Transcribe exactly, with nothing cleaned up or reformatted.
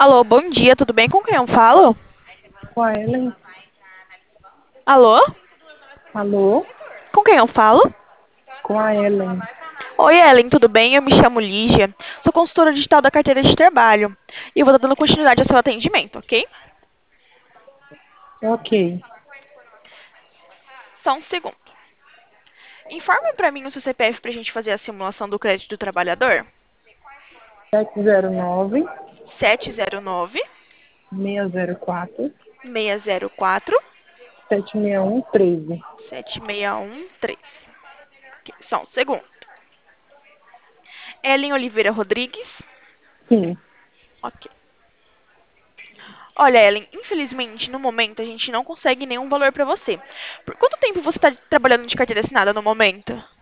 Alô, bom dia, tudo bem? Com quem eu falo? Com a Ellen. Alô? Alô? Com quem eu falo? Com a Ellen. Oi, Ellen, tudo bem? Eu me chamo Lígia, sou consultora digital da carteira de trabalho e eu vou estar dando continuidade ao seu atendimento, ok? Ok. Só um segundo. Informe para mim o seu C P F para a gente fazer a simulação do crédito do trabalhador. sete zero nove, Sete zero nove, seis zero quatro, seis zero quatro, sete seis um um três. sete seis um três. Ok, só um segundo. Ellen Oliveira Rodrigues. Sim. Ok. Olha, Ellen, infelizmente, no momento, a gente não consegue nenhum valor para você. Por quanto tempo você está trabalhando de carteira assinada no momento?